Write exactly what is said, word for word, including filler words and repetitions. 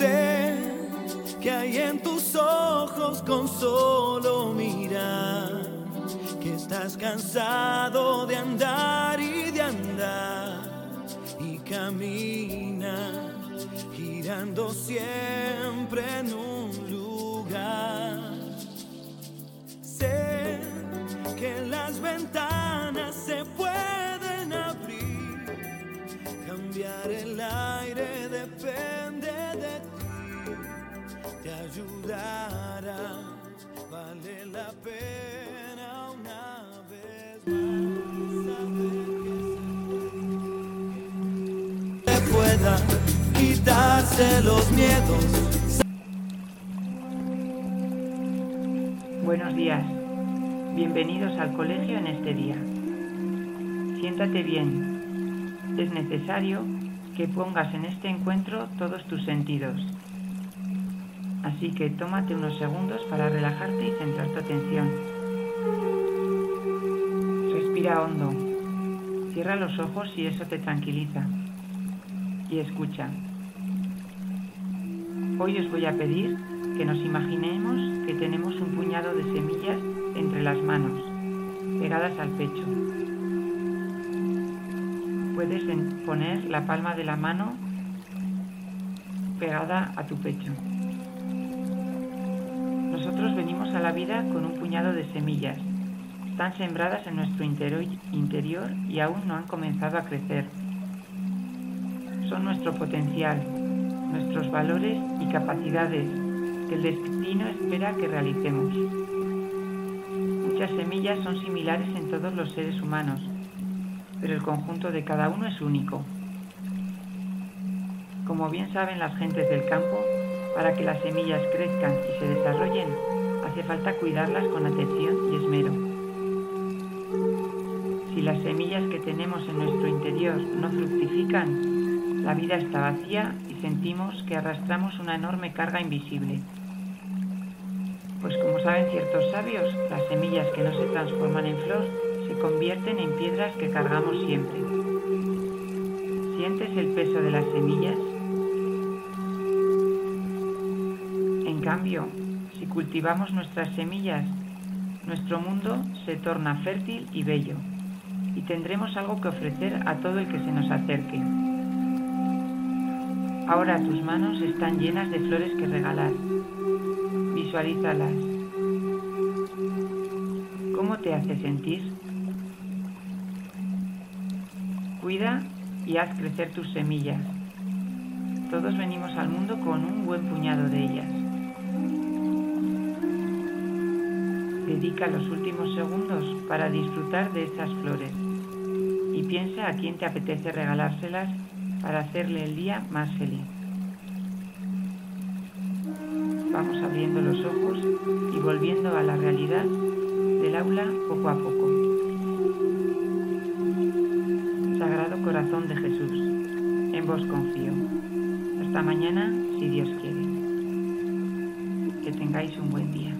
Sé que hay en tus ojos con solo mirar, que estás cansado de andar y de andar, y camina girando siempre en un lugar. Sé que las ventanas se pueden abrir, cambiar el aire depende de ti, te ayudará, vale la pena una vez más saber que se pueda quitarse los miedos. Buenos días, bienvenidos al colegio en este día. Siéntate bien, es necesario que pongas en este encuentro todos tus sentidos. Así que tómate unos segundos para relajarte y centrar tu atención. Respira hondo, cierra los ojos si eso te tranquiliza y escucha. Hoy os voy a pedir que nos imaginemos que tenemos un puñado de semillas entre las manos, pegadas al pecho. Puedes poner la palma de la mano pegada a tu pecho. Nosotros venimos a la vida con un puñado de semillas. Están sembradas en nuestro interior y aún no han comenzado a crecer. Son nuestro potencial, nuestros valores y capacidades que el destino espera que realicemos. Muchas semillas son similares en todos los seres humanos, pero el conjunto de cada uno es único. Como bien saben las gentes del campo, para que las semillas crezcan y se desarrollen, hace falta cuidarlas con atención y esmero. Si las semillas que tenemos en nuestro interior no fructifican, la vida está vacía y sentimos que arrastramos una enorme carga invisible. Pues como saben ciertos sabios, las semillas que no se transforman en flor se convierten en piedras que cargamos siempre. ¿Sientes el peso de las semillas? En cambio, si cultivamos nuestras semillas, nuestro mundo se torna fértil y bello, y tendremos algo que ofrecer a todo el que se nos acerque. Ahora tus manos están llenas de flores que regalar. Visualízalas. ¿Cómo te hace sentir? Cuida y haz crecer tus semillas. Todos venimos al mundo con un buen puñado de ellas. Dedica los últimos segundos para disfrutar de estas flores y piensa a quién te apetece regalárselas para hacerle el día más feliz. Vamos abriendo los ojos y volviendo a la realidad del aula poco a poco. Sagrado Corazón de Jesús, en vos confío. Hasta mañana, si Dios quiere. Que tengáis un buen día.